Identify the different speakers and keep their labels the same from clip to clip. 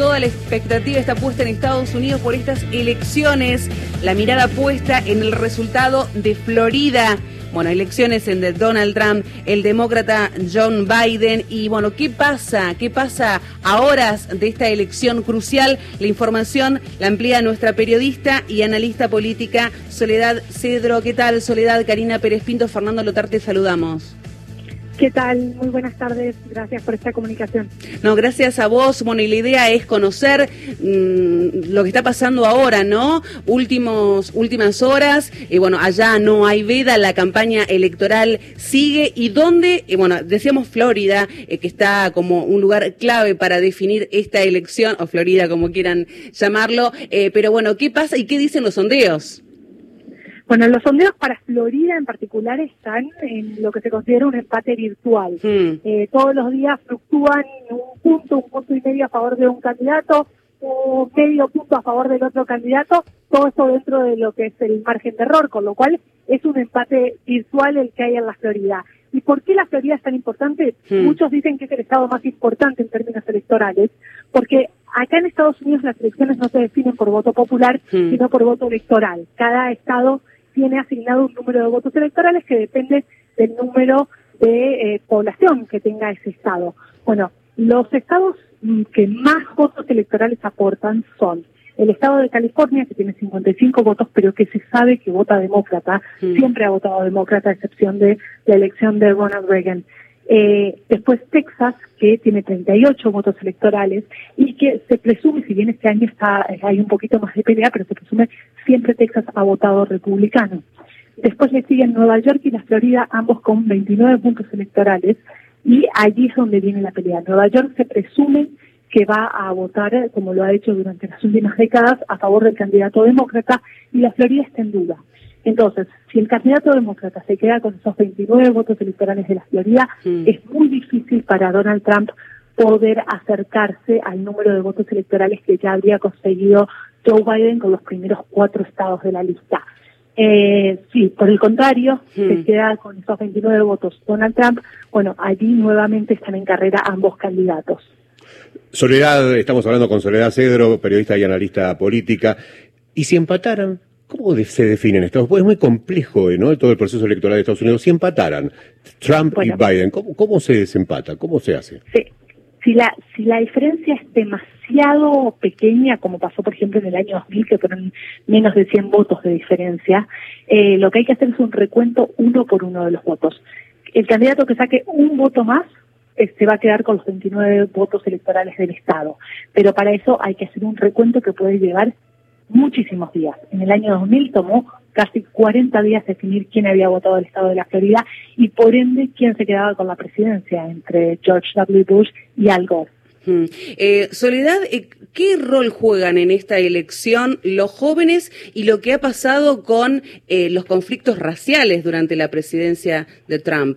Speaker 1: toda la expectativa está puesta en Estados Unidos por estas elecciones, la mirada puesta en el resultado de Florida. Bueno, elecciones en de Donald Trump, el demócrata John Biden. Y bueno, ¿qué pasa? ¿Qué pasa a horas de esta elección crucial? La información la amplía nuestra periodista y analista política Soledad Cedro. ¿Qué tal, Soledad? Karina Pérez Pinto, Fernando Lotarte, saludamos.
Speaker 2: ¿Qué tal? Muy buenas tardes. Gracias por esta comunicación.
Speaker 1: No, gracias a vos. Bueno, y la idea es conocer lo que está pasando ahora, ¿no? Últimas horas. Bueno, allá no hay veda, la campaña electoral sigue. ¿Y dónde? Bueno, decíamos Florida, que está como un lugar clave para definir esta elección, o Florida, como quieran llamarlo. Pero bueno, ¿qué pasa y qué dicen los sondeos?
Speaker 2: Bueno, los sondeos para Florida en particular están en lo que se considera un empate virtual. Todos los días fluctúan un punto y medio a favor de un candidato, o medio punto a favor del otro candidato, todo esto dentro de lo que es el margen de error, con lo cual es un empate virtual el que hay en la Florida. ¿Y por qué la Florida es tan importante? Muchos dicen que es el estado más importante en términos electorales, porque acá en Estados Unidos las elecciones no se definen por voto popular, sino por voto electoral. Cada estado tiene asignado un número de votos electorales que depende del número de población que tenga ese estado. Bueno, los estados que más votos electorales aportan son el estado de California, que tiene 55 votos, pero que se sabe que vota demócrata, siempre ha votado demócrata, a excepción de la elección de Ronald Reagan. Después Texas, que tiene 38 votos electorales y que se presume, si bien este año hay un poquito más de pelea, pero se presume siempre Texas ha votado republicano. Después le siguen Nueva York y la Florida, ambos con 29 puntos electorales, y allí es donde viene la pelea. Nueva York se presume que va a votar, como lo ha hecho durante las últimas décadas, a favor del candidato demócrata, y la Florida está en duda. Entonces, si el candidato demócrata se queda con esos 29 votos electorales de la Florida, es muy difícil para Donald Trump poder acercarse al número de votos electorales que ya habría conseguido Joe Biden con los primeros 4 estados de la lista. Sí, por el contrario, se queda con esos 29 votos Donald Trump, bueno, allí nuevamente están en carrera ambos candidatos.
Speaker 3: Soledad, estamos hablando con Soledad Cedro, periodista y analista política. ¿Y si empataran? ¿Cómo se definen estos? Pues es muy complejo, ¿no? Todo el proceso electoral de Estados Unidos. Si empataran Trump y Biden, ¿cómo se desempata? ¿Cómo se hace?
Speaker 2: Sí. Si la diferencia es demasiado pequeña, como pasó, por ejemplo, en el año 2000, que fueron menos de 100 votos de diferencia, lo que hay que hacer es un recuento uno por uno de los votos. El candidato que saque un voto más se va a quedar con los 29 votos electorales del Estado. Pero para eso hay que hacer un recuento que puede llevar muchísimos días. En el año 2000 tomó casi 40 días definir quién había votado el estado de la Florida y por ende quién se quedaba con la presidencia entre George W. Bush y Al Gore.
Speaker 1: Soledad, ¿qué rol juegan en esta elección los jóvenes y lo que ha pasado con los conflictos raciales durante la presidencia de Trump?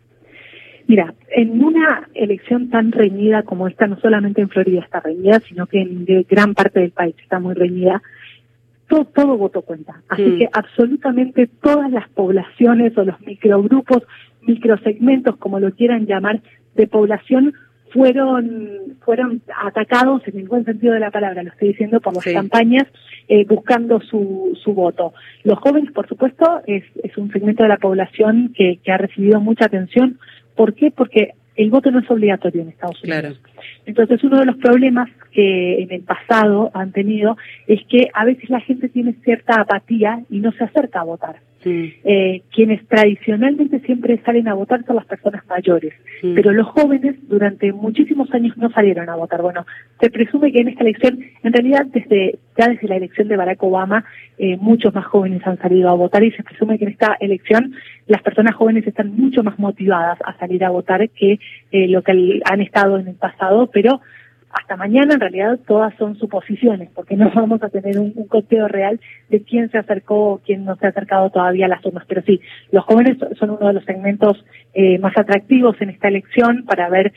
Speaker 2: Mira, en una elección tan reñida como esta, no solamente en Florida está reñida, sino que en gran parte del país está muy reñida, todo voto cuenta. Así que absolutamente todas las poblaciones o los microgrupos, microsegmentos, como lo quieran llamar, de población fueron atacados en el buen sentido de la palabra, lo estoy diciendo, por las campañas buscando su voto. Los jóvenes, por supuesto, es un segmento de la población que ha recibido mucha atención. ¿Por qué? Porque el voto no es obligatorio en Estados Unidos. Claro. Entonces, uno de los problemas que en el pasado han tenido es que a veces la gente tiene cierta apatía y no se acerca a votar. Quienes tradicionalmente siempre salen a votar son las personas mayores, pero los jóvenes durante muchísimos años no salieron a votar. Bueno, se presume que en esta elección, en realidad desde la elección de Barack Obama, muchos más jóvenes han salido a votar y se presume que en esta elección las personas jóvenes están mucho más motivadas a salir a votar que lo que han estado en el pasado, pero hasta mañana en realidad todas son suposiciones, porque no vamos a tener un conteo real de quién se acercó o quién no se ha acercado todavía a las urnas. Pero sí, los jóvenes son uno de los segmentos más atractivos en esta elección para ver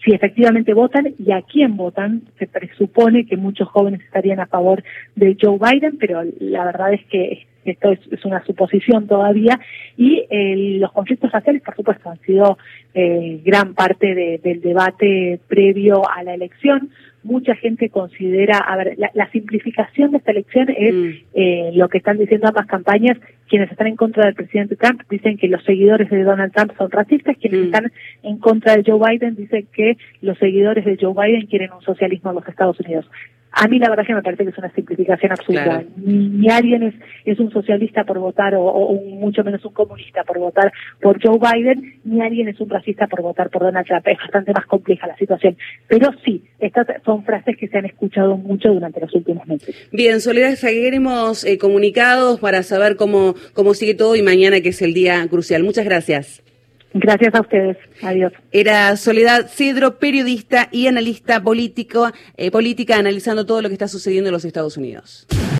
Speaker 2: si efectivamente votan y a quién votan. Se presupone que muchos jóvenes estarían a favor de Joe Biden, pero la verdad es que esto es una suposición todavía, y los conflictos raciales, por supuesto, han sido gran parte del debate previo a la elección. Mucha gente considera, a ver, la simplificación de esta elección es lo que están diciendo ambas campañas. Quienes están en contra del presidente Trump dicen que los seguidores de Donald Trump son racistas, quienes están en contra de Joe Biden dicen que los seguidores de Joe Biden quieren un socialismo en los Estados Unidos. A mí la verdad que me parece que es una simplificación absurda. Claro. Ni alguien es un socialista por votar o mucho menos un comunista por votar por Joe Biden, ni alguien es un racista por votar por Donald Trump. Es bastante más compleja la situación. Pero sí, estas son frases que se han escuchado mucho durante los últimos meses.
Speaker 1: Bien, Soledad, seguiremos comunicados para saber cómo sigue todo y mañana, que es el día crucial. Muchas gracias.
Speaker 2: Gracias a ustedes. Adiós.
Speaker 1: Era Soledad Cedro, periodista y analista política, analizando todo lo que está sucediendo en los Estados Unidos.